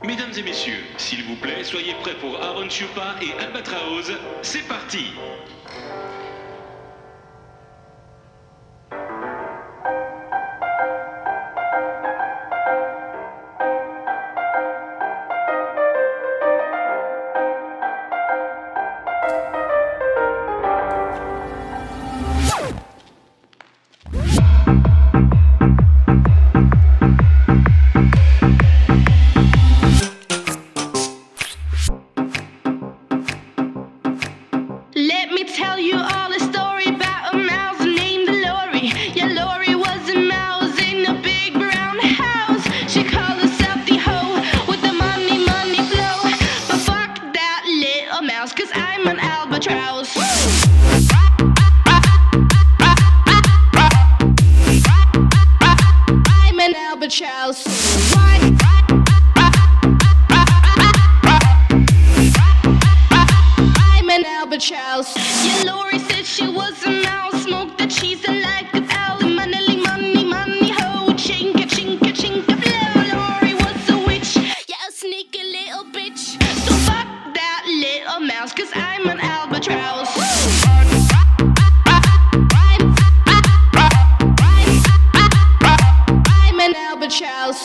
Mesdames et messieurs, s'il vous plaît, soyez prêts pour Aaron Chupa et Albatraoz. C'est parti! Let me tell you all a story about a mouse named Lori. Yeah, Lori was a mouse in a big brown house. She called herself the hoe with the money, money flow. But fuck that little mouse, 'cause I'm an albatross. I'm an albatross. Albatross. Yeah, Lori said she was a mouse, smoked the cheese and liked it all. Money, money, money, ho, chinka, chinka, chinka, flow. Lori was a witch, yeah, a sneaky little bitch. So fuck that little mouse, 'cause I'm an albatross. I'm an albatross.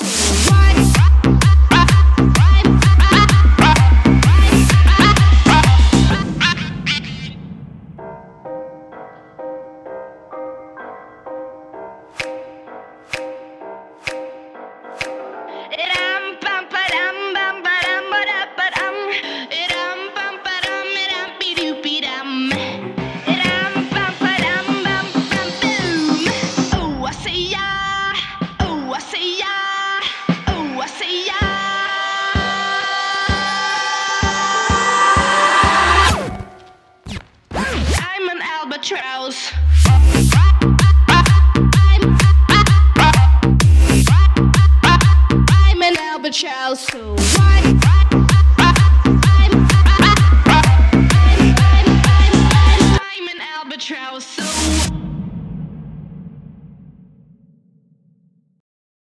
Albatross. I'm an albatross. So why?